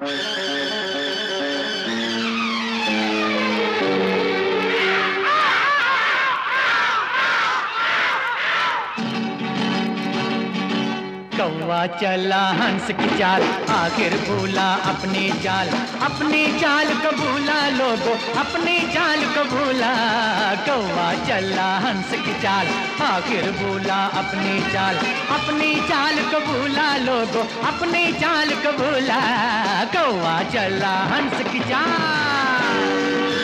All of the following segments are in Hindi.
कौवा चला हंस की चाल, आखिर भूला अपनी चाल। अपनी चाल को भूला लोगो, अपनी चाल को भूला। कौवा चला हंस की चाल, आखिर भूला अपनी चाल। अपनी चाल को भूला लोगो, अपनी चाल को भूला। कौवा चला हंस की चाल।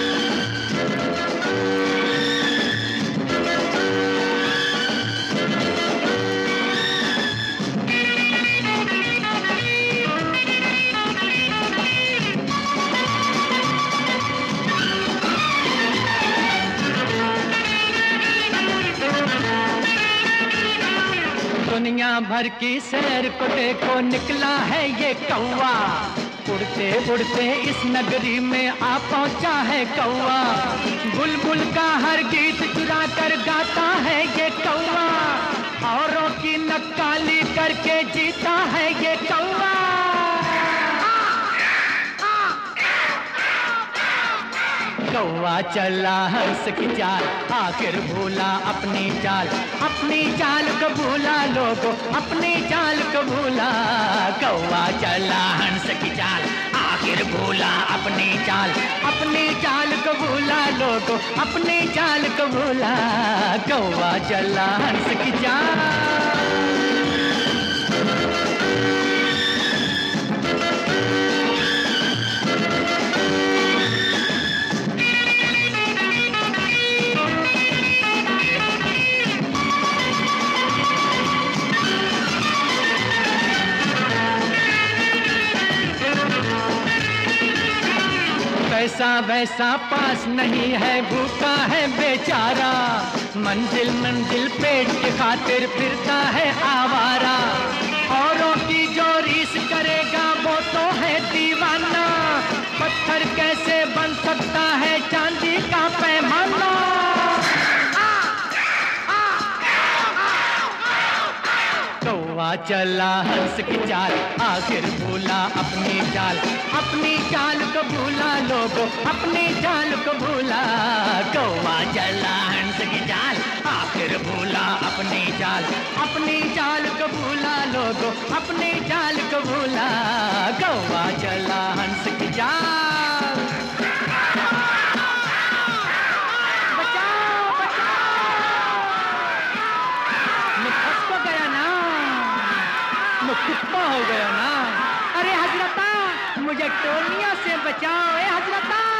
दुनिया भर की सैर को देखो, निकला है ये कौवा। उड़ते उड़ते इस नगरी में आ पहुंचा है कौवा। बुलबुल का हर गीत चुरा कर गाता है ये कौवा। औरों की नक्काली करके जीता है ये कौवा। कौवा चला हंस की चाल, आखिर भूला अपनी चाल। अपनी चाल को भूला लोगो, अपनी चाल को भूला। कौवा चला हंस की चाल, आखिर भूला अपनी चाल। अपनी चाल को भूला लोगो, अपनी चाल को भूला। कौवा चला हंस की चाल। पैसा वैसा पास नहीं है, भूखा है बेचारा। मंजिल मंजिल पेट की खातिर फिरता है आवारा। औरों की जो रीस करेगा वो तो है दीवाना। पत्थर कैसे बन सकता है चांदी का पैमाना। कौवा चला हंस की चाल, आखिर भूला अपनी चाल। अपनी चाल को भूला लोगो, अपनी चाल को भूला। कौवा चला हंस की चाल, आखिर भूला अपनी चाल। अपनी चाल को भूला लोगो, अपनी चाल को भूला। कौवा चला हंस की चाल। बचाओ बचाओ, मैं फंस तो गया ना, मैं कुत्ता हो गया ना। अरे हजरता, मुझे टोलियों से बचाओ, ए हजरता।